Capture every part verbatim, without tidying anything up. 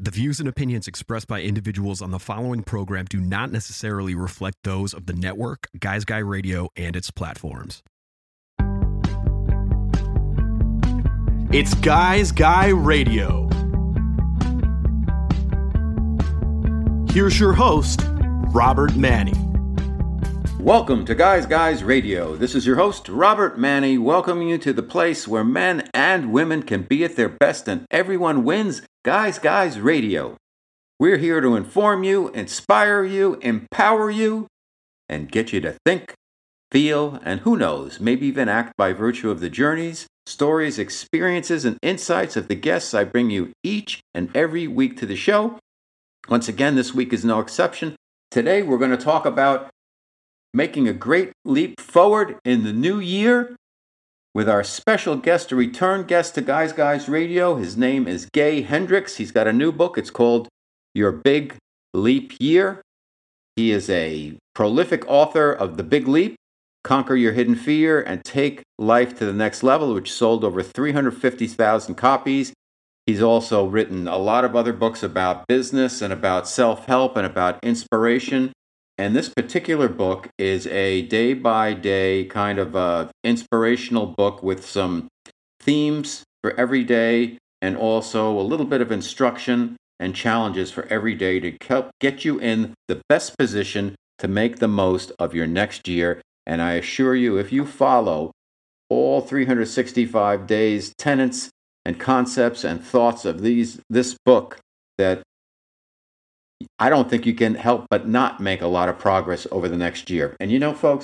The views and opinions expressed by individuals on the following program do not necessarily reflect those of the network, Guys Guy Radio, and its platforms. It's Guys Guy Radio. Here's your host, Robert Manni. Welcome to Guys Guys Radio. This is your host, Robert Manni, welcoming you to the place where men and women can be at their best and everyone wins, Guys Guys Radio. We're here to inform you, inspire you, empower you, and get you to think, feel, and who knows, maybe even act by virtue of the journeys, stories, experiences, and insights of the guests I bring you each and every week to the show. Once again, this week is no exception. Today, we're going to talk about making a great leap forward in the new year with our special guest, a return guest to Guys Guys Radio. His name is Gay Hendricks. He's got a new book. It's called Your Big Leap Year. He is a prolific author of The Big Leap, Conquer Your Hidden Fear, and Take Life to the Next Level, which sold over three hundred fifty thousand copies. He's also written a lot of other books about business and about self-help and about inspiration. And this particular book is a day-by-day kind of uh, inspirational book with some themes for every day and also a little bit of instruction and challenges for every day to help get you in the best position to make the most of your next year. And I assure you, if you follow all three hundred sixty-five days, tenets and concepts and thoughts of these this book, that I don't think you can help but not make a lot of progress over the next year. And you know, folks,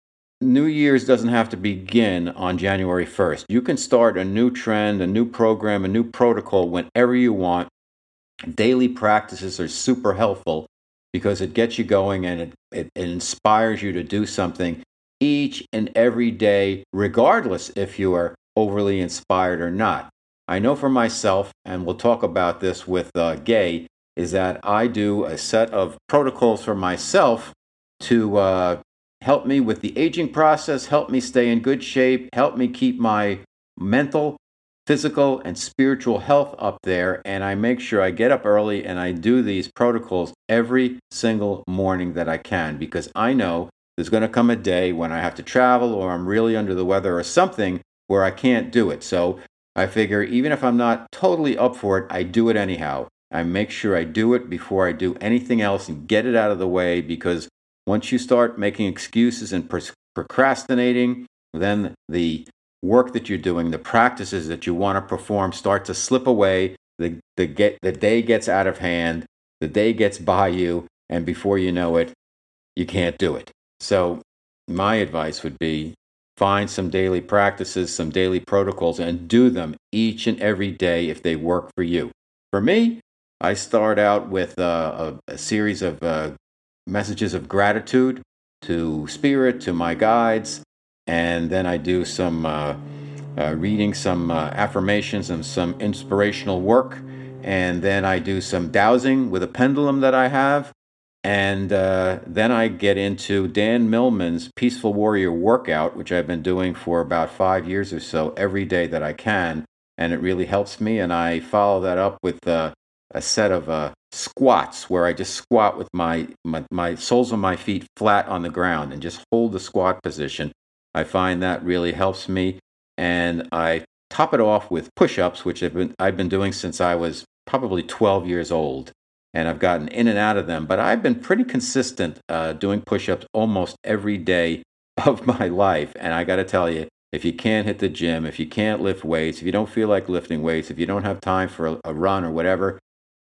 New Year's doesn't have to begin on January first. You can start a new trend, a new program, a new protocol whenever you want. Daily practices are super helpful because it gets you going and it, it, it inspires you to do something each and every day, regardless if you are overly inspired or not. I know for myself, and we'll talk about this with uh, Gay, is that I do a set of protocols for myself to uh, help me with the aging process, help me stay in good shape, help me keep my mental, physical, and spiritual health up there. And I make sure I get up early and I do these protocols every single morning that I can, because I know there's going to come a day when I have to travel or I'm really under the weather or something where I can't do it. So I figure even if I'm not totally up for it, I do it anyhow. I make sure I do it before I do anything else and get it out of the way, because once you start making excuses and pr- procrastinating, then the work that you're doing, the practices that you want to perform start to slip away. The, the, get, the day gets out of hand, the day gets by you, and before you know it, you can't do it. So my advice would be find some daily practices, some daily protocols, and do them each and every day if they work for you. For me, I start out with uh, a, a series of uh, messages of gratitude to Spirit, to my guides, and then I do some uh, uh, reading, some uh, affirmations and some inspirational work, and then I do some dowsing with a pendulum that I have, and uh, then I get into Dan Millman's Peaceful Warrior Workout, which I've been doing for about five years or so every day that I can, and it really helps me, and I follow that up with uh, a set of uh, squats where I just squat with my, my my soles of my feet flat on the ground and just hold the squat position. I find that really helps me, and I top it off with push-ups, which I've been I've been doing since I was probably twelve years old, and I've gotten in and out of them. But I've been pretty consistent uh, doing push-ups almost every day of my life, and I got to tell you, if you can't hit the gym, if you can't lift weights, if you don't feel like lifting weights, if you don't have time for a, a run or whatever,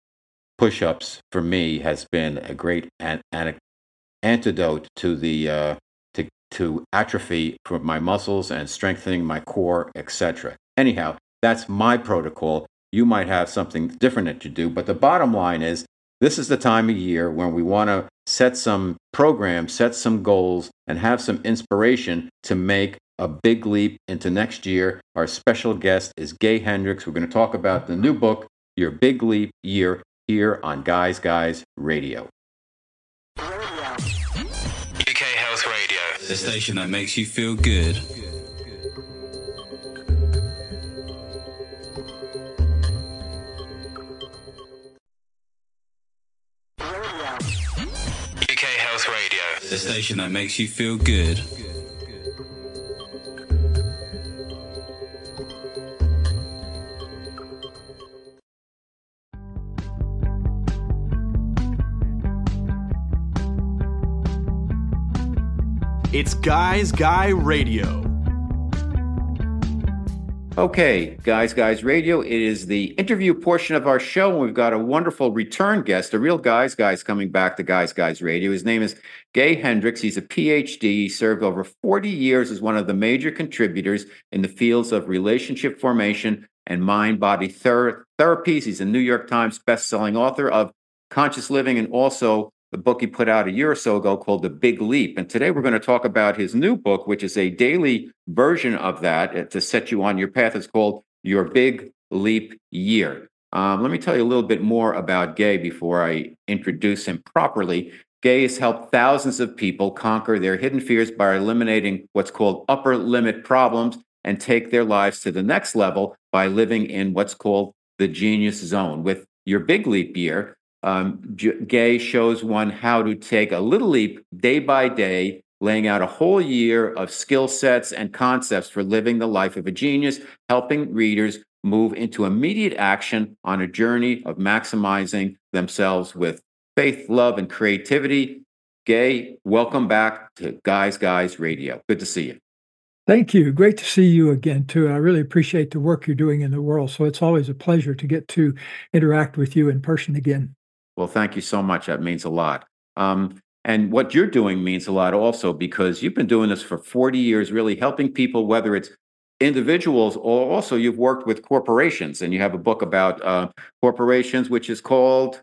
push-ups for me has been a great an, an, antidote to the uh, to to atrophy for my muscles and strengthening my core, et cetera. Anyhow, that's my protocol. You might have something different that you do, but the bottom line is this is the time of year when we want to set some programs, set some goals, and have some inspiration to make a big leap into next year. Our special guest is Gay Hendricks. We're going to talk about the new book, Your Big Leap Year, here on Guys Guys Radio. U K Health Radio, the station that makes you feel good. the station that makes you feel good. It's Guys Guy Radio. Okay, Guys Guys Radio. It is the interview portion of our show, and we've got a wonderful return guest, a real Guys Guys coming back to Guys Guys Radio. His name is Gay Hendricks. He's a P H D. He served over forty years as one of the major contributors in the fields of relationship formation and mind-body ther- therapies. He's a New York Times best-selling author of Conscious Living and also the book he put out a year or so ago called The Big Leap. And today we're going to talk about his new book, which is a daily version of that to set you on your path. It's called Your Big Leap Year. Um, let me tell you a little bit more about Gay before I introduce him properly. Gay has helped thousands of people conquer their hidden fears by eliminating what's called upper limit problems and take their lives to the next level by living in what's called the genius zone. With Your Big Leap Year, Um, Gay shows one how to take a little leap day by day, laying out a whole year of skill sets and concepts for living the life of a genius, helping readers move into immediate action on a journey of maximizing themselves with faith, love, and creativity. Gay, welcome back to Guys Guys Radio. Good to see you. Thank you. Great to see you again, too. I really appreciate the work you're doing in the world. So it's always a pleasure to get to interact with you in person again. Well, thank you so much. That means a lot. Um, and what you're doing means a lot also, because you've been doing this for forty years, really helping people, whether it's individuals or also you've worked with corporations, and you have a book about uh, corporations, which is called?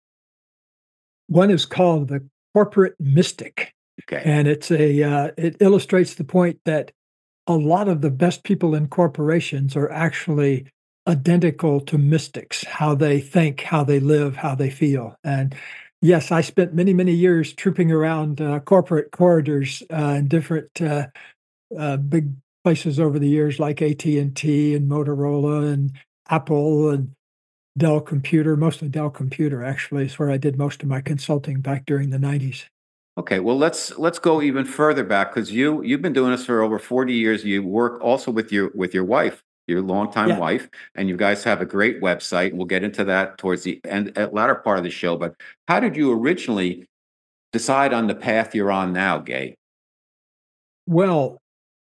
One is called The Corporate Mystic. Okay. And it's a uh, it illustrates the point that a lot of the best people in corporations are actually identical to mystics, how they think, how they live, how they feel. And yes, I spent many, many years trooping around uh, corporate corridors uh, in different uh, uh, big places over the years, like A T and T and Motorola and Apple and Dell Computer, mostly Dell Computer, actually, is where I did most of my consulting back during the nineties. Okay, well let's let's go even further back, because you you've been doing this for over forty years. You work also with your with your wife, your longtime Yeah. wife, and you guys have a great website. We'll get into that towards the end, uh, latter part of the show. But how did you originally decide on the path you're on now, Gay? Well,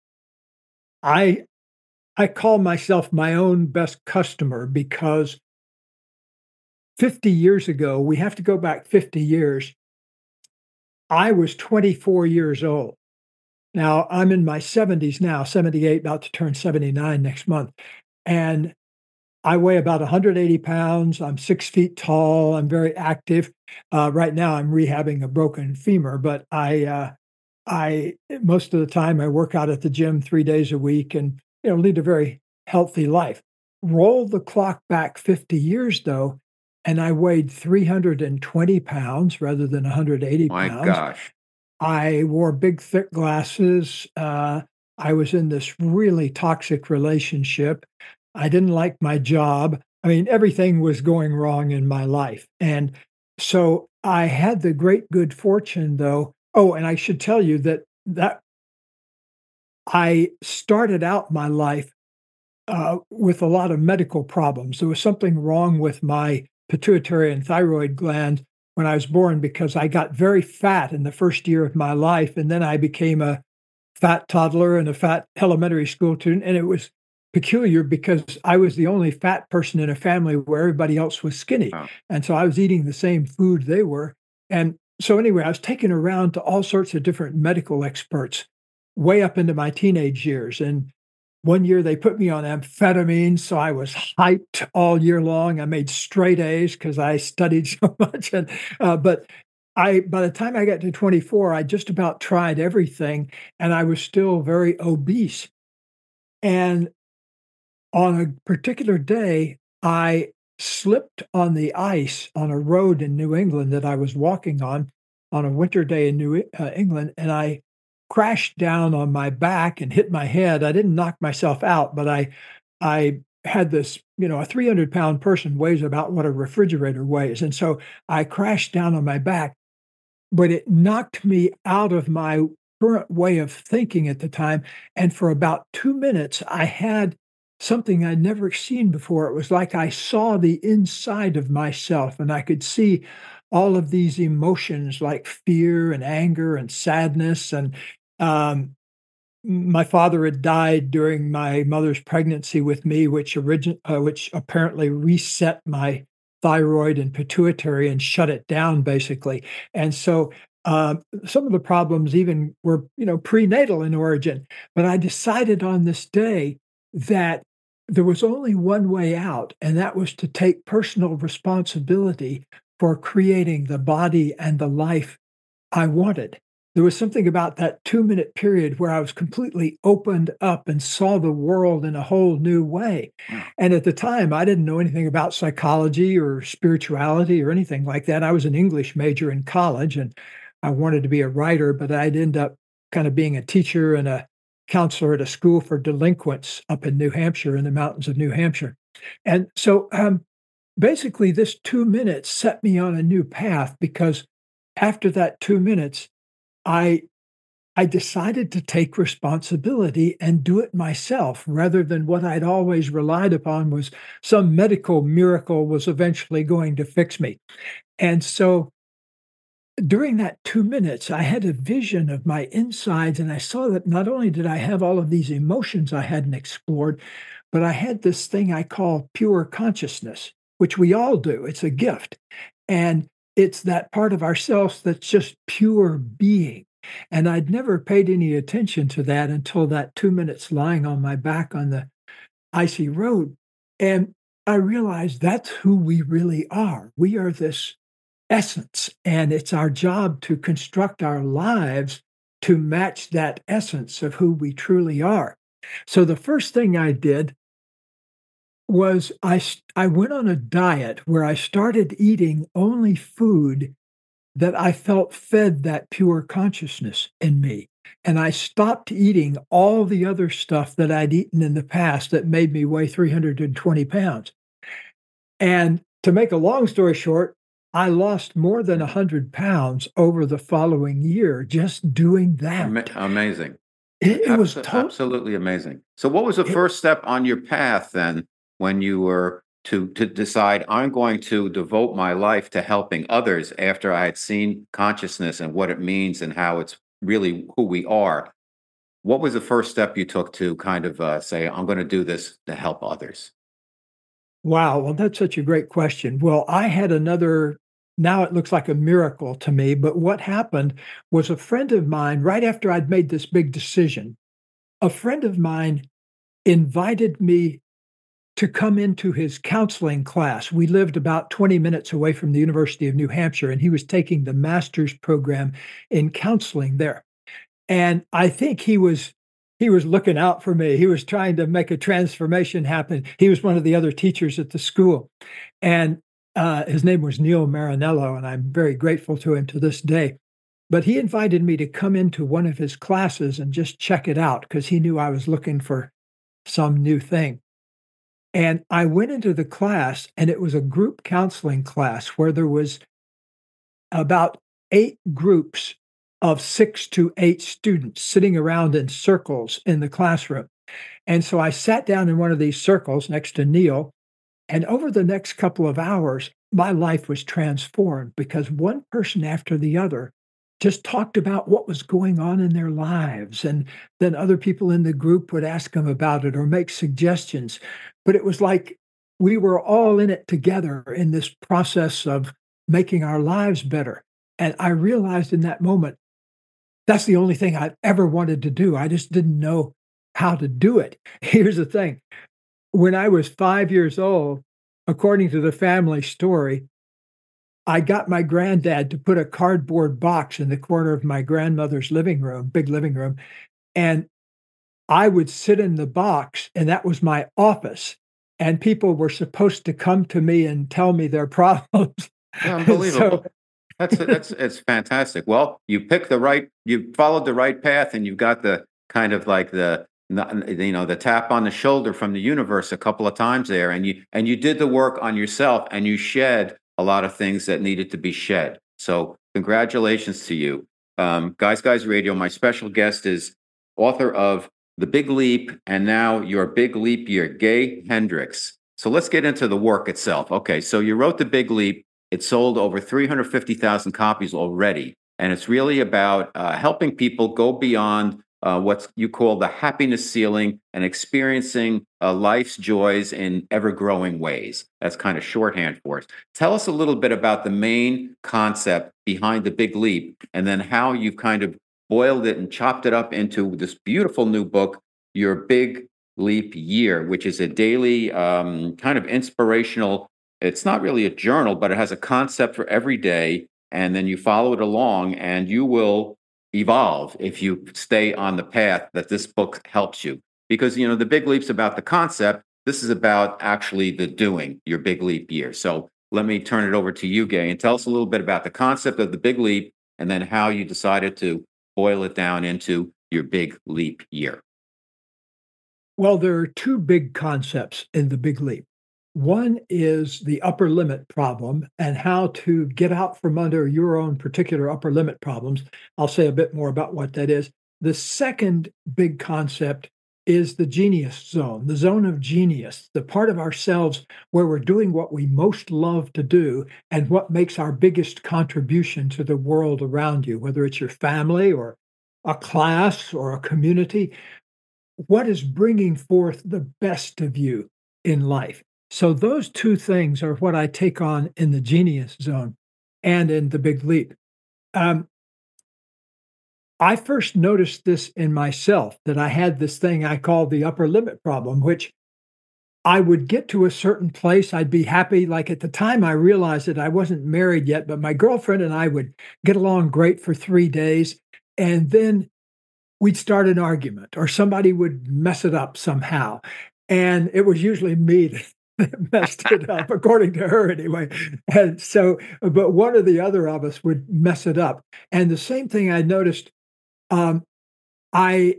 I I call myself my own best customer because fifty years ago, we have to go back fifty years. I was twenty-four years old. Now, I'm in my seventies now, seventy-eight, about to turn seventy-nine next month. And I weigh about one hundred eighty pounds. I'm six feet tall. I'm very active. Uh, right now, I'm rehabbing a broken femur, but I, uh, I most of the time I work out at the gym three days a week, and you know lead a very healthy life. Roll the clock back fifty years, though, and I weighed three hundred twenty pounds rather than one hundred eighty My pounds. gosh. I wore big, thick glasses. Uh, I was in this really toxic relationship. I didn't like my job. I mean, everything was going wrong in my life. And so I had the great good fortune, though. Oh, and I should tell you that that I started out my life uh, with a lot of medical problems. There was something wrong with my pituitary and thyroid gland when I was born, because I got very fat in the first year of my life, and then I became a fat toddler and a fat elementary school student, and it was peculiar because I was the only fat person in a family where everybody else was skinny, Wow. and so I was eating the same food they were. And so anyway, I was taken around to all sorts of different medical experts way up into my teenage years, and one year they put me on amphetamines, so I was hyped all year long. I made straight A's because I studied so much. And uh, but I, by the time I got to twenty-four, I just about tried everything, and I was still very obese. And on a particular day, I slipped on the ice on a road in New England that I was walking on on a winter day in New uh, England, and I crashed down on my back and hit my head. I didn't knock myself out, but I I had this, you know, a three hundred pound person weighs about what a refrigerator weighs. And so I crashed down on my back. but it knocked me out of my current way of thinking at the time. And for about two minutes, I had something I'd never seen before. It was like I saw the inside of myself and I could see all of these emotions like fear and anger and sadness. And um, my father had died during my mother's pregnancy with me, which origin uh, which apparently reset my thyroid and pituitary and shut it down basically. And so uh, some of the problems even were, you know, prenatal in origin. But I decided on this day that there was only one way out, and that was to take personal responsibility for creating the body and the life I wanted. There was something about that two-minute period where I was completely opened up and saw the world in a whole new way. Wow. And at the time, I didn't know anything about psychology or spirituality or anything like that. I was an English major in college, and I wanted to be a writer, but I'd end up kind of being a teacher and a counselor at a school for delinquents up in New Hampshire, in the mountains of New Hampshire. And so, um, basically, this two minutes set me on a new path because after that two minutes, I I decided to take responsibility and do it myself rather than what I'd always relied upon was some medical miracle was eventually going to fix me. And so during that two minutes, I had a vision of my insides, and I saw that not only did I have all of these emotions I hadn't explored, but I had this thing I call pure consciousness, which we all do. It's a gift. And it's that part of ourselves that's just pure being. And I'd never paid any attention to that until that two minutes lying on my back on the icy road. And I realized that's who we really are. We are this essence, and it's our job to construct our lives to match that essence of who we truly are. So the first thing I did was I, s- I went on a diet where I started eating only food that I felt fed that pure consciousness in me. And I stopped eating all the other stuff that I'd eaten in the past that made me weigh three hundred twenty pounds. And to make a long story short, I lost more than one hundred pounds over the following year just doing Ama- that. amazing. It, it was Abso- total. absolutely amazing. So, what was the first step on your path then when you were to to decide I'm going to devote my life to helping others after I had seen consciousness and what it means and how it's really who we are? What was the first step you took to kind of uh, say I'm going to do this to help others? Wow, well, that's such a great question. Well, I had another, now it looks like a miracle to me, but what happened was a friend of mine, right after I'd made this big decision, a friend of mine invited me to come into his counseling class. We lived about twenty minutes away from the University of New Hampshire, and he was taking the master's program in counseling there. And I think he was he was looking out for me. He was trying to make a transformation happen. He was one of the other teachers at the school. And uh, his name was Neil Marinello, and I'm very grateful to him to this day. But he invited me to come into one of his classes and just check it out because he knew I was looking for some new thing. And I went into the class, and it was a group counseling class where there was about eight groups of six to eight students sitting around in circles in the classroom. And so I sat down in one of these circles next to Neil, and over the next couple of hours, my life was transformed because one person after the other just talked about what was going on in their lives. And then other people in the group would ask them about it or make suggestions. But it was like we were all in it together in this process of making our lives better. And I realized in that moment, that's the only thing I've ever wanted to do. I just didn't know how to do it. Here's the thing. When I was five years old, according to the family story, I got my granddad to put a cardboard box in the corner of my grandmother's living room, big living room, and I would sit in the box, and that was my office. And people were supposed to come to me and tell me their problems. Yeah, So unbelievable. That's that's it's fantastic. Well, you picked the right, you followed the right path, and you got the kind of like the not- you know the tap on the shoulder from the universe a couple of times there, and you and you did the work on yourself, and you shed a lot of things that needed to be shed. So Congratulations to you. Um, Guys Guys Radio, my special guest is author of The Big Leap and now Your Big Leap Year, Gay Hendricks. So let's get into the work itself. Okay, so you wrote The Big Leap. It sold over three hundred fifty thousand copies already. And it's really about uh, helping people go beyond uh, what you call the happiness ceiling and experiencing uh, life's joys in ever-growing ways. That's kind of shorthand for it. Tell us a little bit about the main concept behind The Big Leap and then how you've kind of boiled it and chopped it up into this beautiful new book, Your Big Leap Year, which is a daily um, kind of inspirational. It's not really a journal, but it has a concept for every day, and then you follow it along, and you will evolve if you stay on the path that this book helps you. Because, you know, The Big Leap's about the concept. This is about actually the doing, Your Big Leap Year. So let me turn it over to you, Gay, and tell us a little bit about the concept of the Big Leap and then how you decided to boil it down into Your Big Leap Year. Well, there are two big concepts in the Big Leap. One is the upper limit problem and how to get out from under your own particular upper limit problems. I'll say a bit more about what that is. The second big concept is the genius zone, the zone of genius, the part of ourselves where we're doing what we most love to do and what makes our biggest contribution to the world around you, whether it's your family or a class or a community. What is bringing forth the best of you in life? So those two things are what I take on in the genius zone and in the Big Leap. Um, I first noticed this in myself, that I had this thing I call the upper limit problem, which I would get to a certain place. I'd be happy. Like at the time, I realized that I wasn't married yet, but my girlfriend and I would get along great for three days. And then we'd start an argument or somebody would mess it up somehow. And it was usually me that messed it up, according to her anyway. And so, but one or the other of us would mess it up. And the same thing I noticed, um, I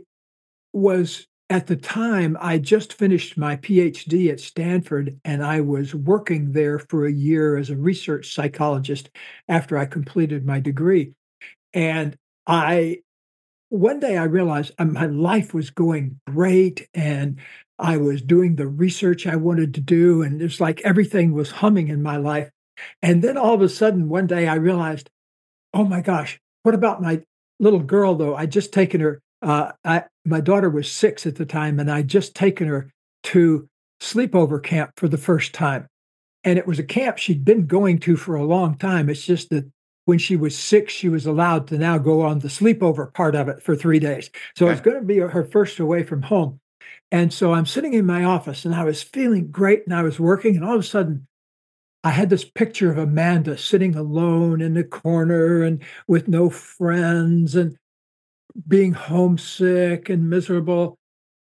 was, at the time, I just finished my PhD at Stanford, and I was working there for a year as a research psychologist after I completed my degree. And I one day I realized uh, my life was going great and I was doing the research I wanted to do. And it's like everything was humming in my life. And then all of a sudden, one day I realized, oh my gosh, what about my little girl, though? I'd just taken her, uh, I, my daughter was six at the time, and I'd just taken her to sleepover camp for the first time. And it was a camp she'd been going to for a long time. It's just that when she was six, she was allowed to now go on the sleepover part of it for three days. So Okay. it's going to be her first away from home. And so I'm sitting in my office and I was feeling great and I was working. And all of a sudden, I had this picture of Amanda sitting alone in the corner and with no friends and being homesick and miserable.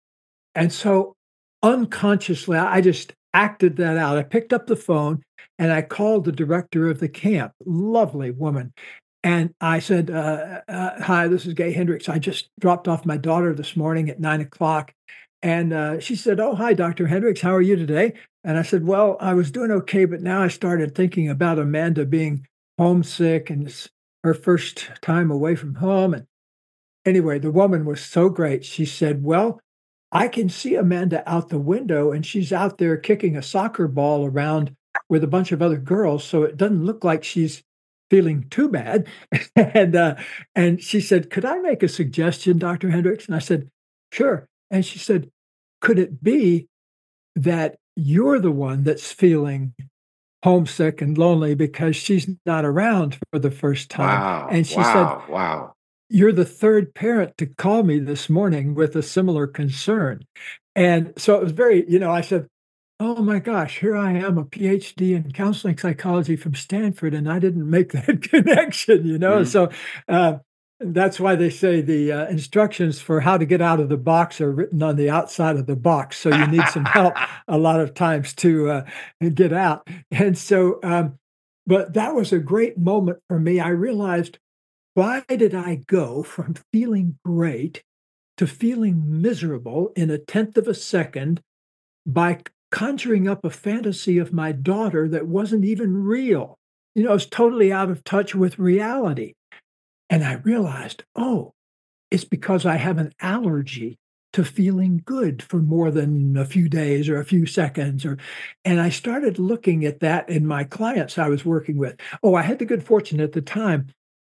And so unconsciously, I just acted that out. I picked up the phone and I called the director of the camp, lovely woman. And I said, uh, uh, hi, this is Gay Hendricks. I just dropped off my daughter this morning at nine o'clock. And uh, she said, oh, hi, Doctor Hendricks. How are you today? And I said, well, I was doing okay, but now I started thinking about Amanda being homesick and it's her first time away from home. And anyway, the woman was so great. She said, well, I can see Amanda out the window and she's out there kicking a soccer ball around with a bunch of other girls. So it doesn't look like she's feeling too bad. and uh, and she said, could I make a suggestion, Doctor Hendricks? And I said, sure. And she said, could it be that you're the one that's feeling homesick and lonely because she's not around for the first time? Wow. And she Wow. said, Wow. you're the third parent to call me this morning with a similar concern. And so it was very, you know, I said, oh my gosh, here I am, a PhD in counseling psychology from Stanford, and I didn't make that connection, you know? Mhm. So uh, that's why they say the uh, instructions for how to get out of the box are written on the outside of the box. So you need some help a lot of times to uh, get out. And so, um, but that was a great moment for me. I realized, why did I go from feeling great to feeling miserable in a tenth of a second by conjuring up a fantasy of my daughter that wasn't even real? you know, I was totally out of touch with reality. And I realized, oh, it's because I have an allergy to feeling good for more than a few days or a few seconds or and I started looking at that in my clients I was working with. Oh, I had the good fortune at the time,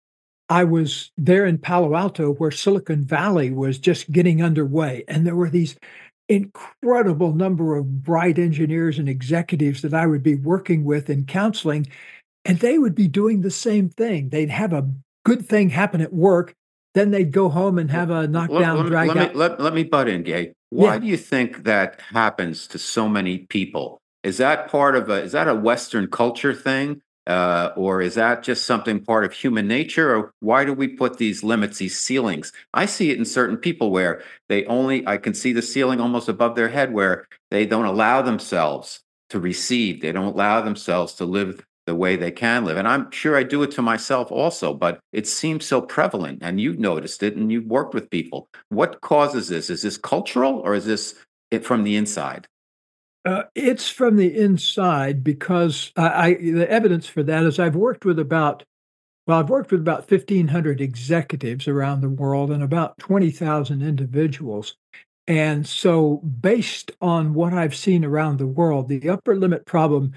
I was there in Palo Alto where Silicon Valley was just getting underway, and there were these incredible number of bright engineers and executives that I would be working with in counseling, and they would be doing the same thing. They'd have a good thing happen at work, then they'd go home and have a Let, knockdown, let, me- drag let me out. let, let me butt in, Gay. Why Yeah. do you think that happens to so many people? Is that part of a is that a Western culture thing, uh, or is that just something part of human nature? Or why do we put these limits, these ceilings? I see it in certain people where they only I can see the ceiling almost above their head, where they don't allow themselves to receive. They don't allow themselves to live the way they can live. And I'm sure I do it to myself also, but it seems so prevalent. And you've noticed it and you've worked with people. What causes this? Is this cultural or is this it from the inside? Uh, it's from the inside because I I the evidence for that is I've worked with about well, I've worked with about fifteen hundred executives around the world and about twenty thousand individuals. And so based on what I've seen around the world, the upper limit problem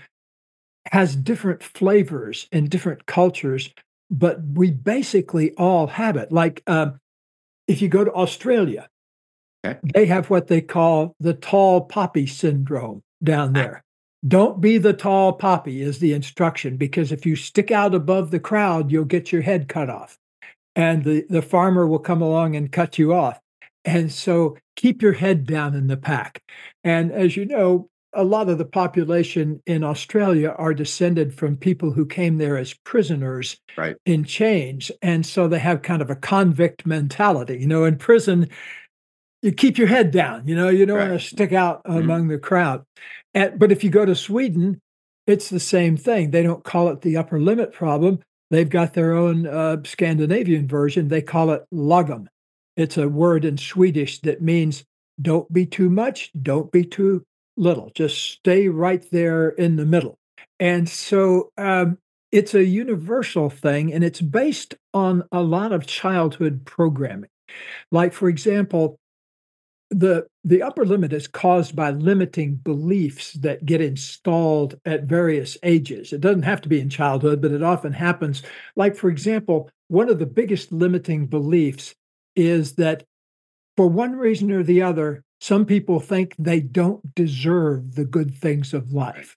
has different flavors in different cultures, but we basically all have it. Like, um, if you go to Australia, Okay. they have what they call the tall poppy syndrome down Ah, there. Don't be the tall poppy is the instruction because if you stick out above the crowd, you'll get your head cut off and the, the farmer will come along and cut you off. And so keep your head down in the pack. And as you know, a lot of the population in Australia are descended from people who came there as prisoners right. in chains. And so they have kind of a convict mentality. You know, in prison, you keep your head down, you know, you don't wanna Correct. stick out Mhm. among the crowd. And but if you go to Sweden, it's the same thing. They don't call it the upper limit problem. They've got their own, uh, Scandinavian version. They call it lagom. It's a word in Swedish that means don't be too much, don't be too little. Just stay right there in the middle. And so, um, it's a universal thing, and it's based on a lot of childhood programming. Like, for example, the the upper limit is caused by limiting beliefs that get installed at various ages. It doesn't have to be in childhood, but it often happens. Like, for example, one of the biggest limiting beliefs is that for one reason or the other, some people think they don't deserve the good things of life.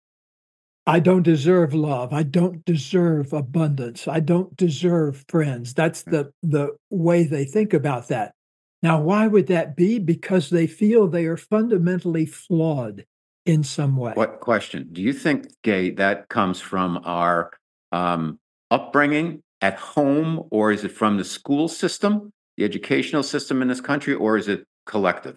I don't deserve love. I don't deserve abundance. I don't deserve friends. That's the the way they think about that. Now, why would that be? Because they feel they are fundamentally flawed in some way. What question? Do you think, Gay, that comes from our um, upbringing at home, or is it from the school system, the educational system in this country, or is it collective?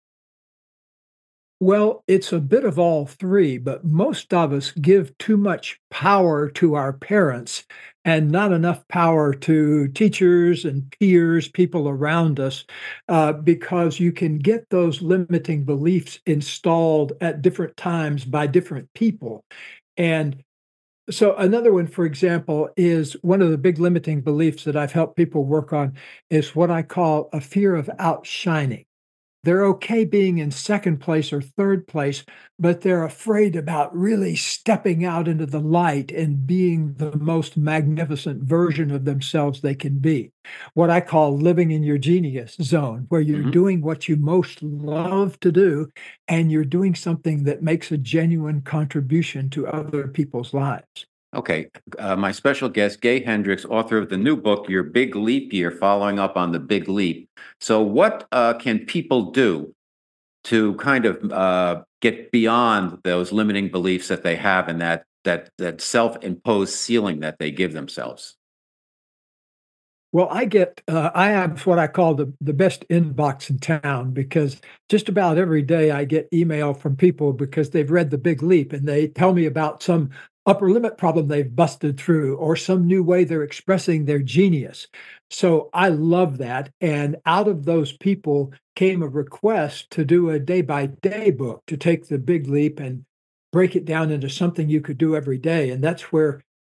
Well, it's a bit of all three, but most of us give too much power to our parents and not enough power to teachers and peers, people around us, uh, because you can get those limiting beliefs installed at different times by different people. And so, another one, for example, is one of the big limiting beliefs that I've helped people work on is what I call a fear of outshining. They're okay being in second place or third place, but they're afraid about really stepping out into the light and being the most magnificent version of themselves they can be. What I call living in your genius zone, where you're Mhm. doing what you most love to do, and you're doing something that makes a genuine contribution to other people's lives. Okay. Uh, my special guest, Gay Hendricks, author of the new book, Your Big Leap Year, following up on the Big Leap. So, what uh, can people do to kind of uh, get beyond those limiting beliefs that they have and that that that self-imposed ceiling that they give themselves? Well, I get, uh, I have what I call the the best inbox in town because just about every day I get email from people because they've read The Big Leap and they tell me about some upper limit problem they've busted through or some new way they're expressing their genius. So I love that. And out of those people came a request to do a day by day book to take the big leap and break it down into something you could do every day. And that's where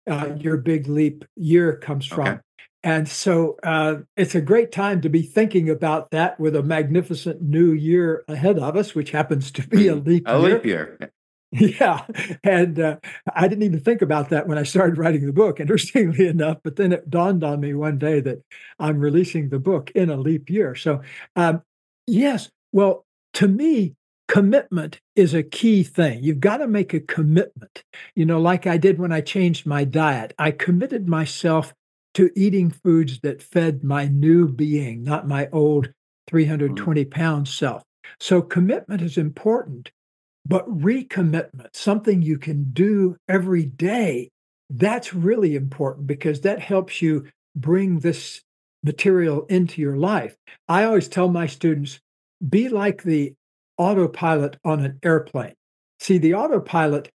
uh, your big leap year comes Okay. from. And so uh, it's a great time to be thinking about that with a magnificent new year ahead of us, which happens to be a Mhm. leap A leap year. year. Yeah, and uh, I didn't even think about that when I started writing the book, interestingly enough. But then it dawned on me one day that I'm releasing the book in a leap year. So, um, yes, well, to me, commitment is a key thing. You've got to make a commitment. You know, like I did when I changed my diet, I committed myself to eating foods that fed my new being, not my old Mhm. three hundred twenty pound self. So, commitment is important. But recommitment, something you can do every day, that's really important because that helps you bring this material into your life. I always tell my students, be like the autopilot on an airplane. See, the autopilot,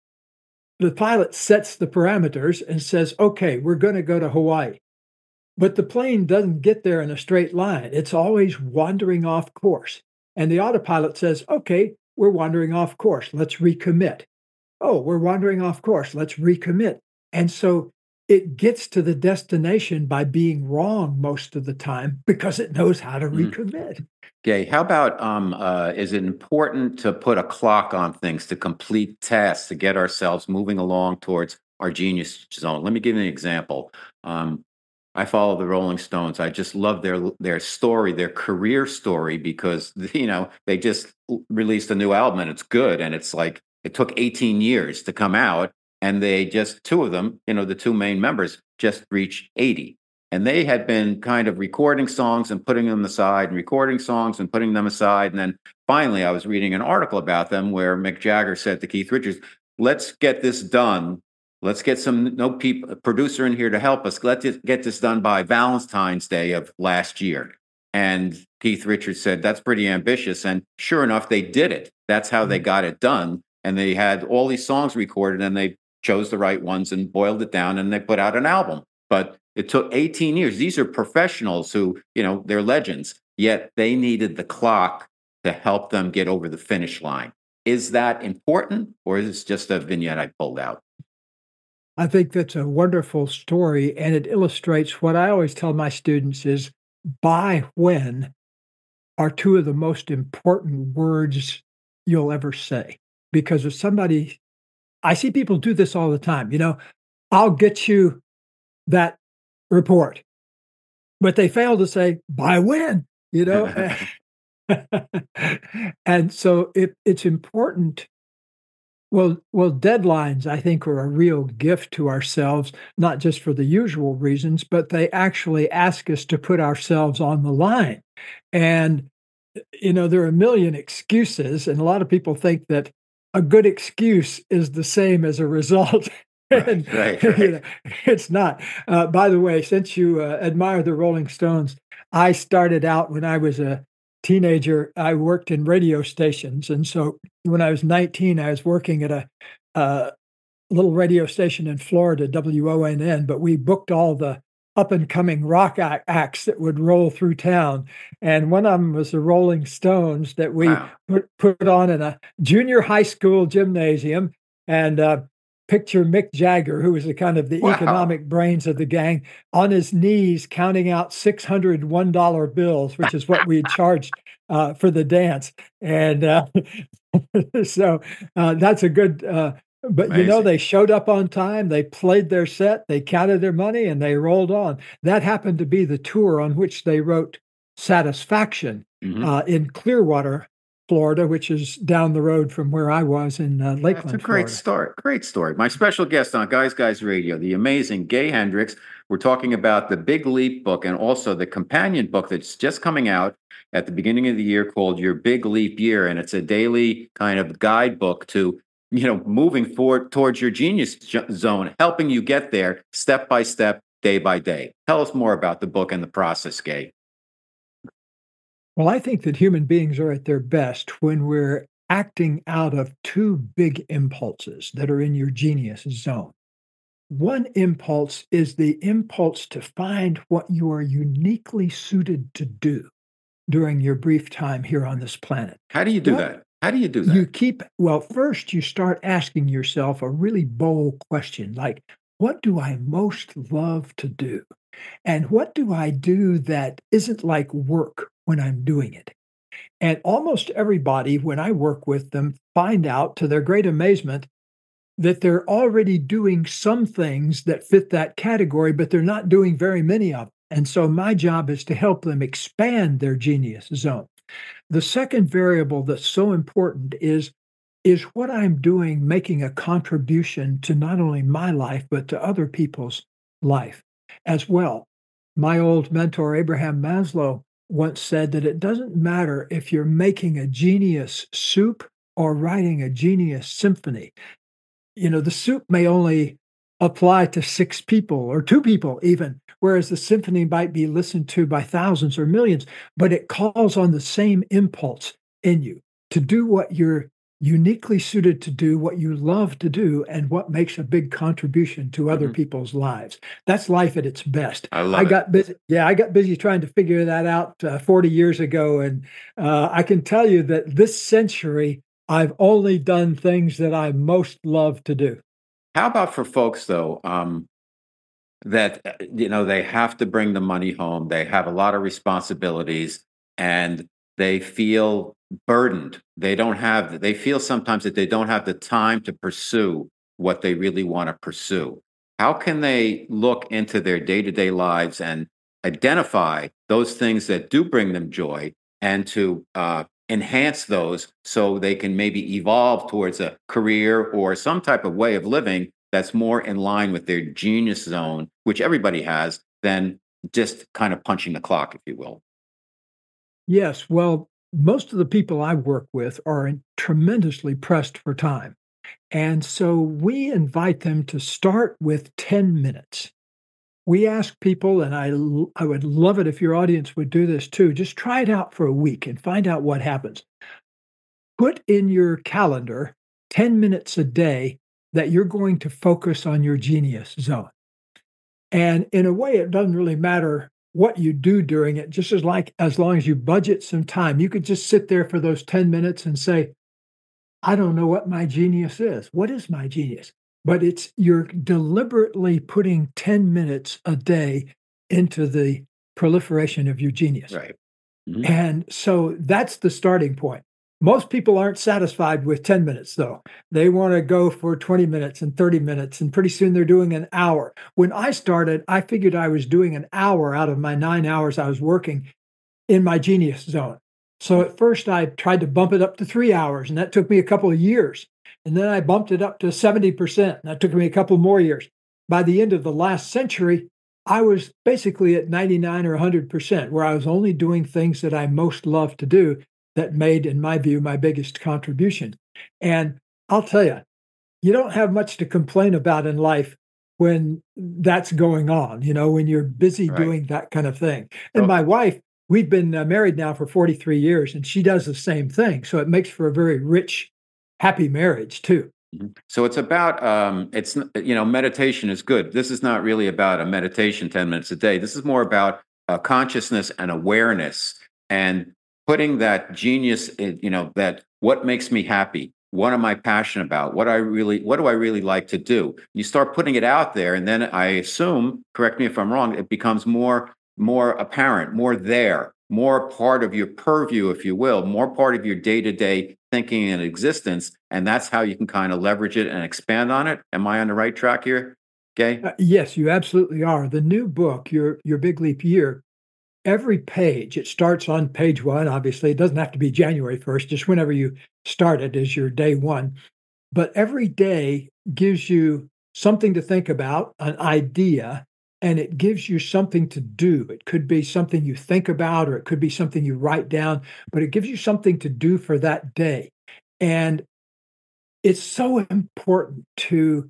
the pilot sets the parameters and says, okay, we're going to go to Hawaii. But the plane doesn't get there in a straight line. It's always wandering off course. And the autopilot says, okay, we're wandering off course. Let's recommit. Oh, we're wandering off course. Let's recommit. And so it gets to the destination by being wrong most of the time because it knows how to Mhm. recommit. Okay, how about um, uh, is it important to put a clock on things, to complete tasks, to get ourselves moving along towards our genius zone? Let me give you an example. Um, I follow the Rolling Stones. I just love their their story, their career story, because you know they just l- released a new album and it's good, and it's like it took eighteen years to come out, and they just two of them, you know, the two main members just reached eighty. And they had been kind of recording songs and putting them aside, and recording songs and putting them aside. And then finally, I was reading an article about them where Mick Jagger said to Keith Richards, "Let's get this done. Let's get some no people producer in here to help us. Let's get this done by Valentine's Day of last year." And Keith Richards said, "That's pretty ambitious." And sure enough, they did it. That's how they Mm. got it done. And they had all these songs recorded, and they chose the right ones and boiled it down, and they put out an album. But it took eighteen years. These are professionals who, you know, they're legends, yet they needed the clock to help them get over the finish line. Is that important, or is this just a vignette I pulled out? I think that's a wonderful story, and it illustrates what I always tell my students is by when are two of the most important words you'll ever say. Because if somebody I see people do this all the time, you know, "I'll get you that report," but they fail to say, "By when?" You know? And so it it's important well well, deadlines, I think, are a real gift to ourselves, not just for the usual reasons, but they actually ask us to put ourselves on the line. And you know, there are a million excuses, and a lot of people think that a good excuse is the same as a result. Right, And, right, you right. know, it's not. Uh, by the way, since you uh, admire the Rolling Stones, I started out when I was a teenager, I worked in radio stations. And so when I was nineteen, I was working at a, uh, little radio station in Florida, W O N N, but we booked all the up and coming rock ac- acts that would roll through town. And one of them was the Rolling Stones that we Wow. put, put on in a junior high school gymnasium. And uh, picture Mick Jagger, who was the kind of the Wow. economic brains of the gang, on his knees counting out six hundred one dollar bills, which is what we had charged uh, for the dance. And uh, so uh, that's a good uh, but, you know, Amazing. they showed up on time, they played their set, they counted their money, and they rolled on. That happened to be the tour on which they wrote Satisfaction, Mhm. uh, in Clearwater, Florida, which is down the road from where I was in, uh, That's a Lakeland, great Florida. story. Great story. My special guest on Guys Guys Radio, the amazing Gay Hendricks. We're talking about the Big Leap book and also the companion book that's just coming out at the beginning of the year called Your Big Leap Year. And it's a daily kind of guidebook to, you know, moving forward towards your genius jo- zone, helping you get there step by step, day by day. Tell us more about the book and the process, Gay. Well, I think that human beings are at their best when we're acting out of two big impulses that are in your genius zone. One impulse is the impulse to find what you are uniquely suited to do during your brief time here on this planet. How do you do What that? How do you do you that? keep well, first, you start asking yourself a really bold question like, what do I most love to do? And what do I do that isn't like work when I'm doing it? And almost everybody, when I work with them, find out to their great amazement that they're already doing some things that fit that category, but they're not doing very many of them. And so my job is to help them expand their genius zone. The second variable that's so important is is what I'm doing making a contribution to not only my life, but to other people's life as well. My old mentor, Abraham Maslow, once said that it doesn't matter if you're making a genius soup or writing a genius symphony. You know, the soup may only apply to six people or two people even, whereas the symphony might be listened to by thousands or millions, but it calls on the same impulse in you to do what you're uniquely suited to do, what you love to do, and what makes a big contribution to other Mhm. people's lives. That's life at its best. I I love it. got busy. Yeah, I got busy trying to figure that out uh, forty years ago, and uh, I can tell you that this century I've only done things that I most love to do. How about for folks though, um, that uh, you know they have to bring the money home, they have a lot of responsibilities, and they feel burdened. They don't have. They feel sometimes that they don't have the time to pursue what they really want to pursue. How can they look into their day to day lives and identify those things that do bring them joy, and to uh, enhance those so they can maybe evolve towards a career or some type of way of living that's more in line with their genius zone, which everybody has, than just kind of punching the clock, if you will. Yes, well, most of the people I work with are in- tremendously pressed for time. And so we invite them to start with ten minutes. We ask people, and I, l- I would love it if your audience would do this too. Just try it out for a week and find out what happens. Put in your calendar ten minutes a day that you're going to focus on your genius zone. And in a way, it doesn't really matter what you do during it, just as like as long as you budget some time. You could just sit there for those ten minutes and say, I don't know what my genius is. What is my genius? But it's you're deliberately putting ten minutes a day into the proliferation of your genius. Right. Mhm. And so that's the starting point. Most people aren't satisfied with ten minutes, though. They want to go for twenty minutes and thirty minutes, and pretty soon they're doing an hour. When I started, I figured I was doing an hour out of my nine hours I was working in my genius zone. So at first, I tried to bump it up to three hours, and that took me a couple of years. And then I bumped it up to seventy percent, and that took me a couple more years. By the end of the last century, I was basically at ninety-nine or one hundred percent, where I was only doing things that I most loved to do that made, in my view, my biggest contribution. And I'll tell you, you don't have much to complain about in life when that's going on, you know, when you're busy Right. doing that kind of thing. And So my wife, we've been uh, married now for forty-three years, and she does the same thing. So it makes for a very rich, happy marriage, too. Mhm. So it's about um, it's n- you know meditation is good. This is not really about a meditation ten minutes a day. This is more about uh, consciousness and awareness and putting that genius. In, you know that what makes me happy. What am I passionate about? What I really what do I really like to do? You start putting it out there, and then I assume, correct me if I'm wrong, it becomes more more apparent, more there, more part of your purview, if you will, more part of your day to day thinking and existence. And that's how you can kind of leverage it and expand on it. Am I on the right track here? Okay. Uh, yes, you absolutely are. The new book, your your Big Leap Year, every page, it starts on page one. Obviously, it doesn't have to be January first, just whenever you start it is your day one. But every day gives you something to think about, an idea, and it gives you something to do. It could be something you think about, or it could be something you write down, but it gives you something to do for that day. And it's so important to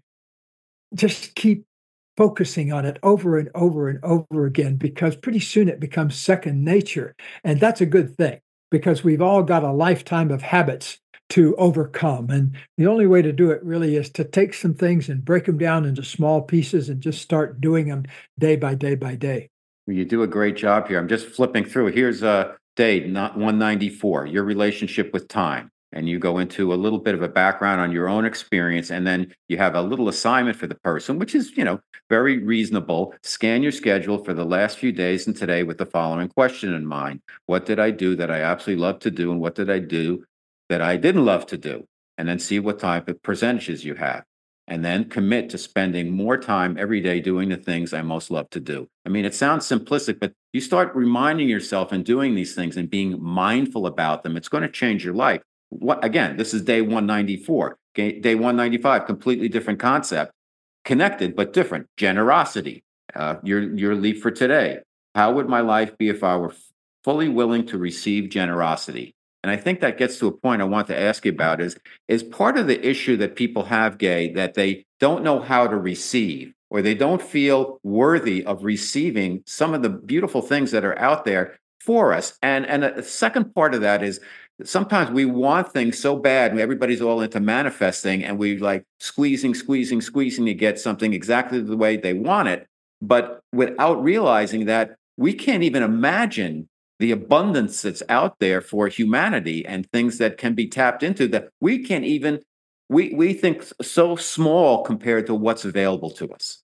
just keep focusing on it over and over and over again because pretty soon it becomes second nature. And that's a good thing because we've all got a lifetime of habits to overcome. And the only way to do it really is to take some things and break them down into small pieces and just start doing them day by day by day. Well, you do a great job here. I'm just flipping through. Here's a day, not one ninety-four, your relationship with time. and you go into a little bit of a background on your own experience, and then you have a little assignment for the person, which is, you know, very reasonable. Scan your schedule for the last few days and today with the following question in mind. What did I do that I absolutely love to do, and what did I do that I didn't love to do? And then see what type of percentages you have. And then commit to spending more time every day doing the things I most love to do. I mean, it sounds simplistic, but you start reminding yourself and doing these things and being mindful about them, it's going to change your life. What, again, this is day one ninety-four. Okay, day one ninety-five, completely different concept, connected but different. Generosity, uh, your your leap for today. How would my life be if I were fully willing to receive generosity? And I think that gets to a point I want to ask you about is, is part of the issue that people have, Gay, that they don't know how to receive, or they don't feel worthy of receiving some of the beautiful things that are out there for us. And, and a second part of that is sometimes we want things so bad, and everybody's all into manifesting, and we like squeezing, squeezing, squeezing to get something exactly the way they want it, but without realizing that we can't even imagine the abundance that's out there for humanity and things that can be tapped into that we can't even, we, we think so small compared to what's available to us.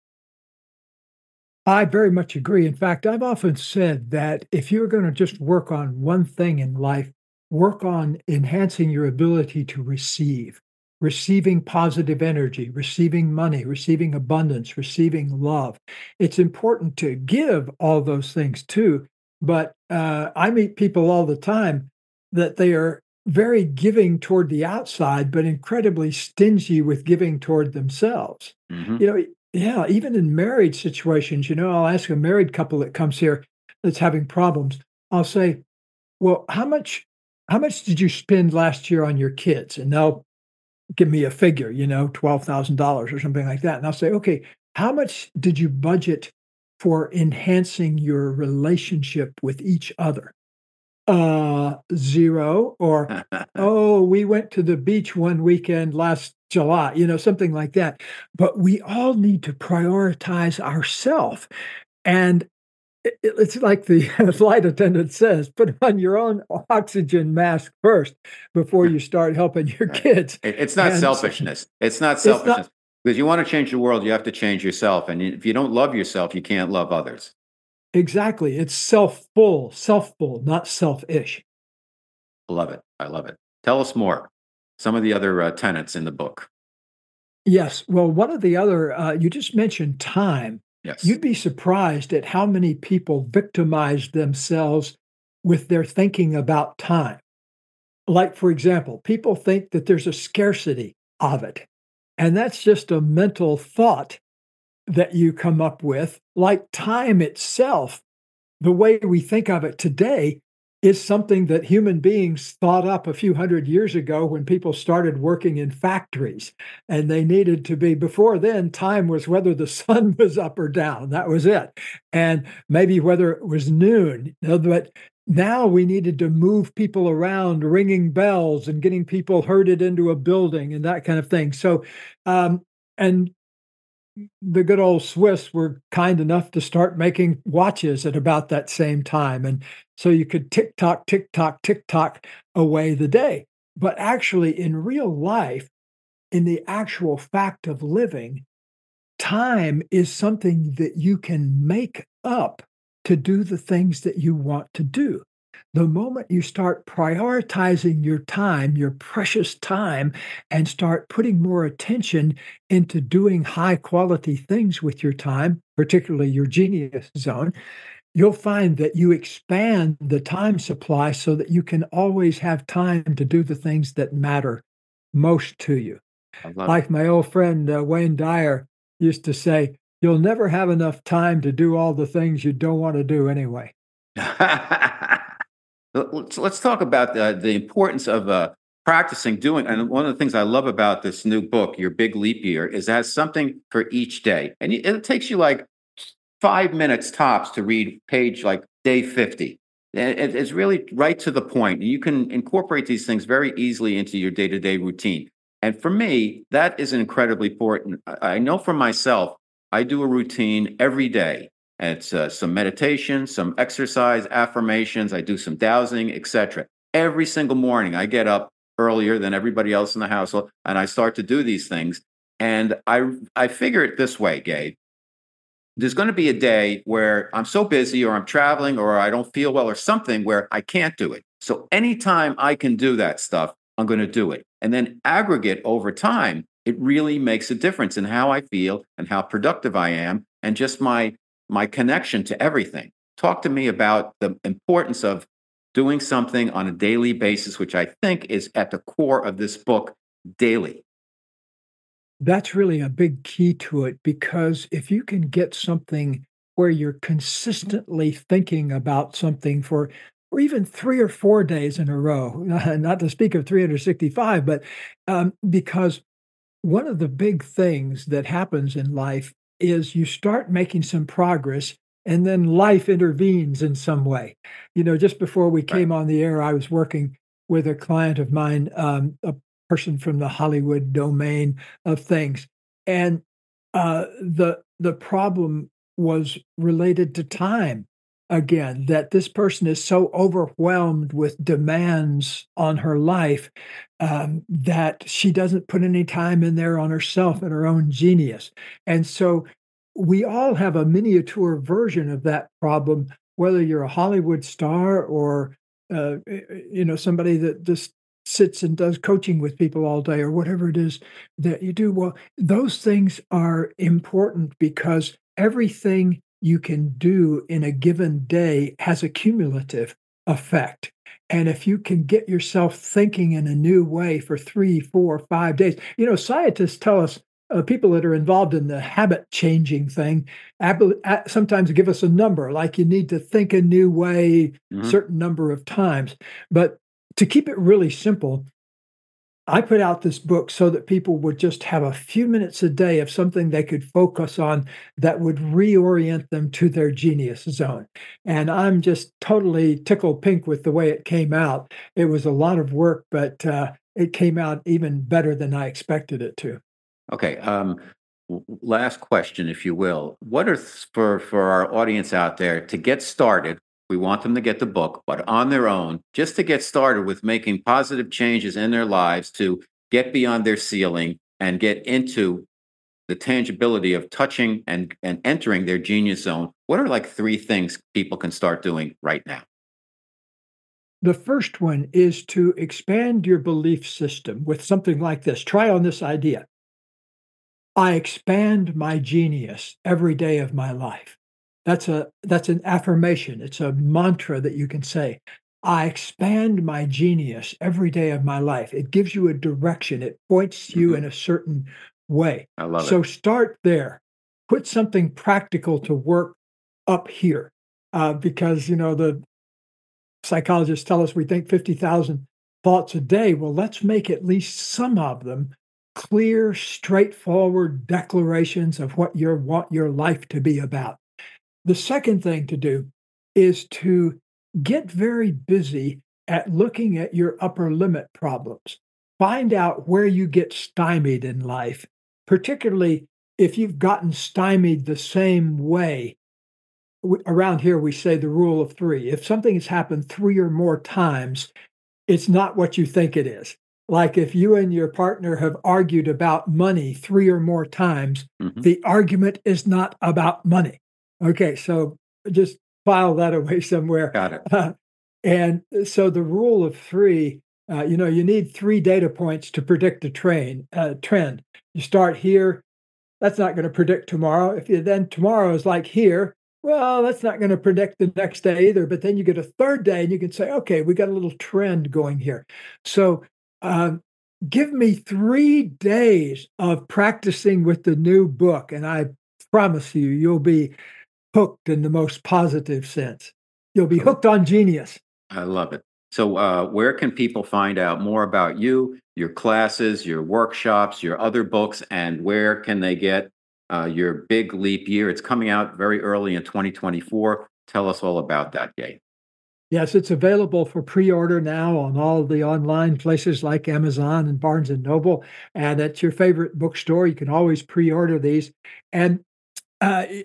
I very much agree. In fact, I've often said that if you're going to just work on one thing in life, work on enhancing your ability to receive, receiving positive energy, receiving money, receiving abundance, receiving love. It's important to give all those things too. But uh, I meet people all the time that they are very giving toward the outside, but incredibly stingy with giving toward themselves. Mm-hmm. You know, yeah, even in marriage situations, you know, I'll ask a married couple that comes here that's having problems. I'll say, well, how much, how much did you spend last year on your kids? And they'll give me a figure, you know, twelve thousand dollars or something like that. And I'll say, okay, how much did you budget for enhancing your relationship with each other? Uh, zero. Or, oh, we went to the beach one weekend last July, you know, something like that. But we all need to prioritize ourselves. And it, it's like the flight attendant says, put on your own oxygen mask first before you start helping your kids. It's not and selfishness. It's not selfishness. It's not, because you want to change the world, you have to change yourself. And if you don't love yourself, you can't love others. exactly. It's self-full, self-full, not selfish. I love it. I love it. Tell us more. Some of the other uh, tenets in the book. Yes. Well, one of the other, uh, you just mentioned time. Yes. You'd be surprised at how many people victimize themselves with their thinking about time. Like, for example, people think that there's a scarcity of it. And that's just a mental thought that you come up with. Like time itself, the way we think of it today is something that human beings thought up a few hundred years ago when people started working in factories. And they needed to be, before then, time was whether the sun was up or down. That was it. And maybe whether it was noon. But now we needed to move people around, ringing bells and getting people herded into a building and that kind of thing. So, um, and the good old Swiss were kind enough to start making watches at about that same time. And so you could tick tock, tick tock, tick tock away the day. But actually, in real life, in the actual fact of living, time is something that you can make up to do the things that you want to do. The moment you start prioritizing your time, your precious time, and start putting more attention into doing high quality things with your time, particularly your genius zone, you'll find that you expand the time supply so that you can always have time to do the things that matter most to you. Like it. my old friend uh, Wayne Dyer used to say, you'll never have enough time to do all the things you don't want to do anyway. Let's, let's talk about the, the importance of uh, practicing doing. And one of the things I love about this new book, Your Big Leap Year, is it has something for each day. And it, it takes you like five minutes tops to read page like day fifty. It, it's really right to the point. You can incorporate these things very easily into your day-to-day routine. And for me, that is incredibly important. I, I know for myself, I do a routine every day. It's uh, some meditation, some exercise, affirmations. I do some dowsing, et cetera. Every single morning, I get up earlier than everybody else in the household, and I start to do these things. And I I figure it this way, Gabe. There's going to be a day where I'm so busy or I'm traveling or I don't feel well or something where I can't do it. So anytime I can do that stuff, I'm going to do it. And then aggregate over time, it really makes a difference in how I feel and how productive I am and just my my connection to everything. Talk to me about the importance of doing something on a daily basis, which I think is at the core of this book, daily. That's really a big key to it because if you can get something where you're consistently thinking about something for or even three or four days in a row, not to speak of three hundred sixty-five, but um, because one of the big things that happens in life is you start making some progress and then life intervenes in some way. You know, just before we Right. came on the air, I was working with a client of mine, um, a person from the Hollywood domain of things. And uh, the the problem was related to time again, that this person is so overwhelmed with demands on her life um, that she doesn't put any time in there on herself and her own genius. And so we all have a miniature version of that problem, whether you're a Hollywood star or uh, you know somebody that just sits and does coaching with people all day or whatever it is that you do. Well, those things are important because everything you can do in a given day has a cumulative effect. And if you can get yourself thinking in a new way for three, four, five days, you know, scientists tell us uh, people that are involved in the habit changing thing ab- a- sometimes give us a number, like you need to think a new way Mhm. certain number of times. But to keep it really simple, I put out this book so that people would just have a few minutes a day of something they could focus on that would reorient them to their genius zone. And I'm just totally tickled pink with the way it came out. It was a lot of work, but uh, it came out even better than I expected it to. Okay. Um, w- last question, if you will. What are th- for for our audience out there to get started? We want them to get the book, but on their own, just to get started with making positive changes in their lives to get beyond their ceiling and get into the tangibility of touching and and entering their genius zone. What are like three things people can start doing right now? The first one is to expand your belief system with something like this. Try on this idea. I expand my genius every day of my life. That's a that's an affirmation. It's a mantra that you can say. I expand my genius every day of my life. It gives you a direction. It points you Hmm. in a certain way. I love it. So start there. Put something practical to work up here, uh, because you know the psychologists tell us we think fifty thousand thoughts a day. Well, let's make at least some of them clear, straightforward declarations of what you want your life to be about. The second thing to do is to get very busy at looking at your upper limit problems. Find out where you get stymied in life, particularly if you've gotten stymied the same way. W- Around here, we say the rule of three. If something has happened three or more times, it's not what you think it is. Like if you and your partner have argued about money three or more times, Hmm. the argument is not about money. Okay, so just file that away somewhere. Got it. Uh, and so the rule of three, uh, you know, you need three data points to predict a train uh, trend. You start here, that's not going to predict tomorrow. If you then tomorrow is like here, well, that's not going to predict the next day either. But then you get a third day and you can say, okay, we got a little trend going here. So um, give me three days of practicing with the new book, and I promise you, you'll be hooked in the most positive sense. You'll be Cool. hooked on genius. I love it. So, uh, where can people find out more about you, your classes, your workshops, your other books, and where can they get uh, your big leap year? It's coming out very early in twenty twenty-four. Tell us all about that, Gay. Yes, it's available for pre-order now on all the online places like Amazon and Barnes and Noble, and at your favorite bookstore. You can always pre-order these. And uh,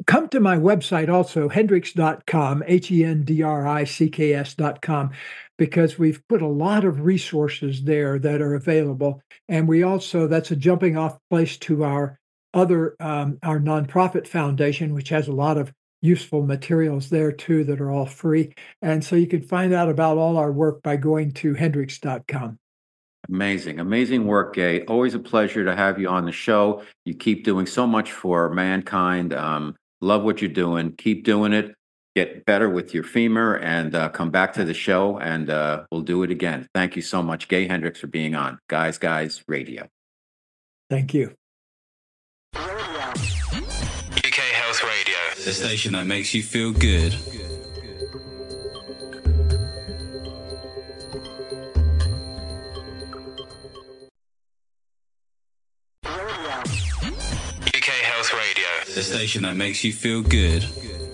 come to my website also, hendricks dot com, H E N D R I C K S dot com, because we've put a lot of resources there that are available. And we also, that's a jumping off place to our other, um, our nonprofit foundation, which has a lot of useful materials there too that are all free. And so you can find out about all our work by going to hendricks dot com. Amazing, amazing work, Gay. Always a pleasure to have you on the show. You keep doing so much for mankind. Um, love what you're doing. Keep doing it. Get better with your femur and uh, come back to the show and uh, we'll do it again. Thank you so much, Gay Hendricks, for being on Guys Guys Radio. Thank you. U K Health Radio, the station that makes you feel good. U K Health Radio, the station that makes you feel good.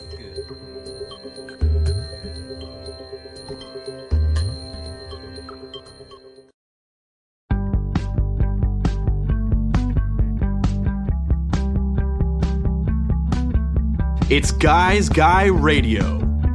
It's Guys Guy Radio.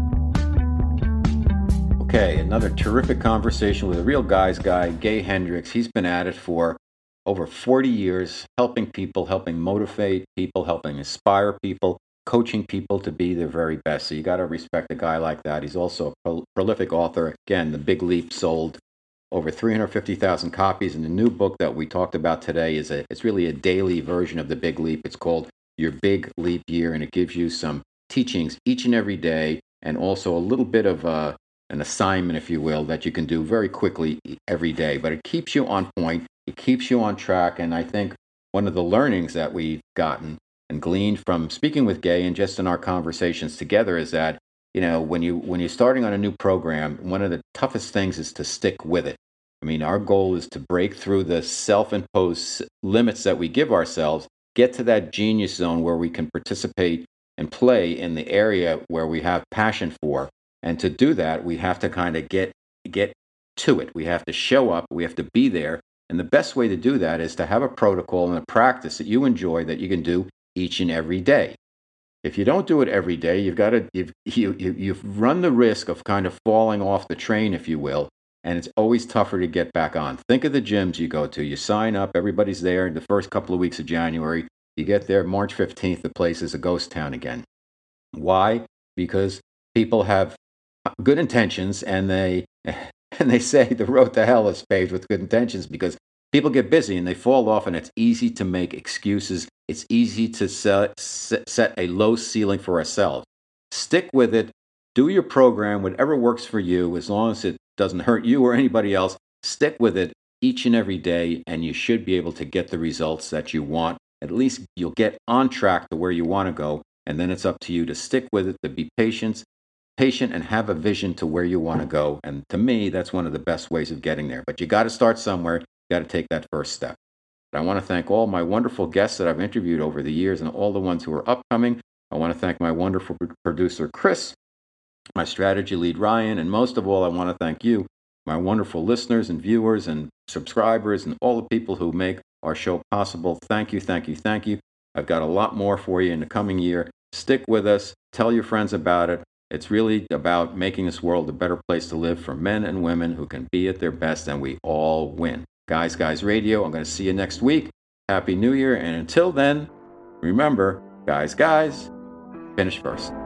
Okay, another terrific conversation with a real guy's guy, Gay Hendricks. He's been at it for over forty years, helping people, helping motivate people, helping inspire people, coaching people to be their very best. So you got to respect a guy like that. He's also a pro- prolific author. Again, The Big Leap sold over three hundred fifty thousand copies. And the new book that we talked about today is a, it's really a daily version of The Big Leap. It's called Your Big Leap Year, and it gives you some teachings each and every day, and also a little bit of uh, an assignment, if you will, that you can do very quickly every day. But it keeps you on point, it keeps you on track, and I think one of the learnings that we've gotten and gleaned from speaking with Gay and just in our conversations together is that, you know, when you when you're starting on a new program, one of the toughest things is to stick with it. I mean, our goal is to break through the self-imposed limits that we give ourselves, get to that genius zone where we can participate and play in the area where we have passion for. And to do that, we have to kind of get get to it. We have to show up. We have to be there. And the best way to do that is to have a protocol and a practice that you enjoy that you can do each and every day. If you don't do it every day, you've got to you've, you you you've run the risk of kind of falling off the train, if you will. And it's always tougher to get back on. Think of the gyms you go to. You sign up. Everybody's there in the first couple of weeks of January. You get there March fifteenth, the place is a ghost town again. Why? Because people have good intentions and they and they say the road to hell is paved with good intentions, because people get busy and they fall off, and it's easy to make excuses. It's easy to set, set a low ceiling for ourselves. Stick with it. Do your program, whatever works for you, as long as it doesn't hurt you or anybody else. Stick with it each and every day, and you should be able to get the results that you want. At least you'll get on track to where you want to go, and then it's up to you to stick with it, to be patient, patient, and have a vision to where you want to go. And to me, that's one of the best ways of getting there. But you got to start somewhere. You got to take that first step. But I want to thank all my wonderful guests that I've interviewed over the years, and all the ones who are upcoming. I want to thank my wonderful producer, Chris, my strategy lead, Ryan, and most of all, I want to thank you, my wonderful listeners and viewers and subscribers, and all the people who make our show possible. Thank you, thank you, thank you. I've got a lot more for you in the coming year. Stick with us. Tell your friends about it. It's really about making this world a better place to live for men and women who can be at their best, and we all win. Guys Guys Radio, I'm going to see you next week. Happy New Year, and until then, remember, guys, guys, finish first.